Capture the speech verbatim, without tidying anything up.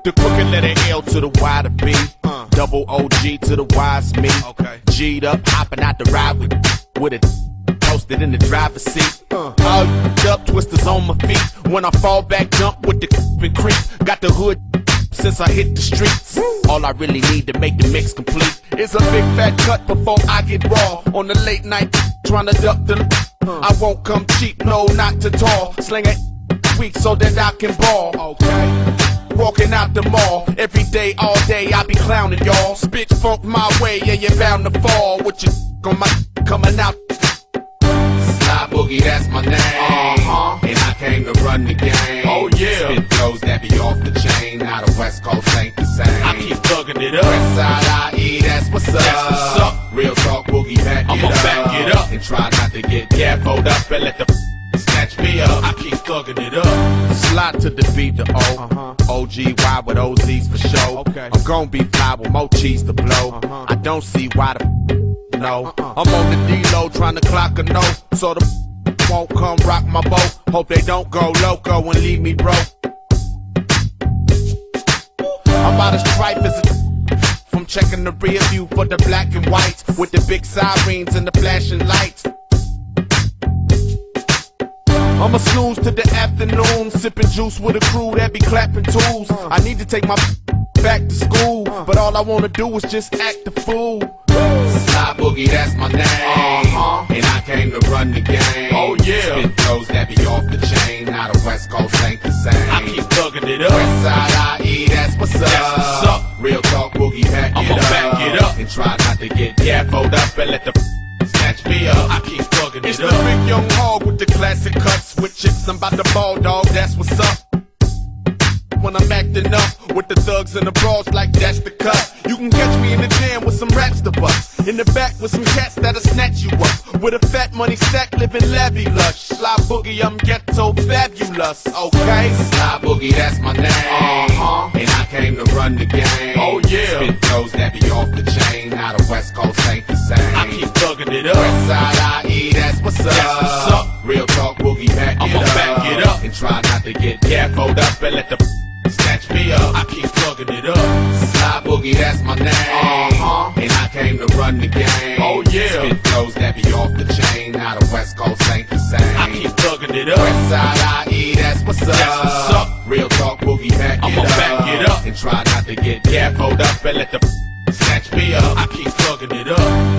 The crooked letter L to the Y to B. Uh. Double O G to the Y's me. Okay. G'd up, hopping out the ride with, with it. Posted in the driver's seat. Uh. All up, twisters on my feet. When I fall back, jump with the and creep. Got the hood since I hit the streets. Woo. All I really need to make the mix complete is a big fat cut before I get raw. On the late night, trying to duck the. Uh. I won't come cheap, no, not too tall. Sling it weak so that I can ball. Okay. Walking out the mall, every day, all day, I be clowning y'all. Spit funk my way, yeah, you're bound to fall. With your on my coming out. Sly Boogie, that's my name. Uh-huh. And I came to run the game. Oh yeah. Spit flows that be off the chain. Now the West Coast ain't the same. I keep thugging it up. West Side I E, that's what's up. That's what's up. Real talk, Boogie, back I'ma it up. back it up. And try not to get gaffled up and let the snatch me up. I keep thugging it up. Slide to the beat, the O. Uh-huh. O G Y with O Z's for show. Okay. I'm gon' be fly with more cheese to blow. Uh-huh. I don't see why the no. Uh-uh. I'm on the D-Lo trying to clock a no. So the won't come rock my boat. Hope they don't go loco and leave me broke. I'm about as tripe as a from checking the rear view for the black and whites with the big sirens and the flashing lights. I'ma snooze to the afternoon, sipping juice with a crew that be clapping tools. I need to take my back to school, but all I wanna do is just act the fool. Sly Boogie, that's my name. Uh-huh. And I came to run the game. Oh yeah. Spit flows that be off the chain. Now the West Coast ain't the same. I keep thugging it up. West Side I E, that's what's up. That's what's up. Real talk, Boogie, back it I'ma up. back it up. And try not to get gaffled up and let the snatch me up. I keep thugging it it's up. It's the big young hog with the classic cuts. With chicks, I'm about to ball, dog, that's what's up. When I'm acting up with the thugs and the bras like that's the cut. You can catch me in the jam with some raps to bust. In the back with some cats that'll snatch you up. With a fat money stack, living levy lush. Sly Boogie, I'm ghetto fabulous, okay? Sly Boogie, that's my name. Uh-huh. And I came to run the game. Oh yeah. Spit flows that be off the chain. Now the West Coast ain't the same. I keep thugging it up. West Side I E, that's what's up. That's what's up. Real talk, Boogie, back I'ma it up. back it up. And try not to get gaffled up and let the snatch me up. I keep thugging it up. Sly Boogie, that's my name. Uh-huh. And I came to run the game. Oh yeah. Spit flows that be off the chain. Now the West Coast ain't the same. I keep thugging it up. West Side I E, that's what's up. That's what's up. Real talk, Boogie, back I'ma it up. back it up. And try not to get gaffled up and let the snatch me up. I keep thugging it up.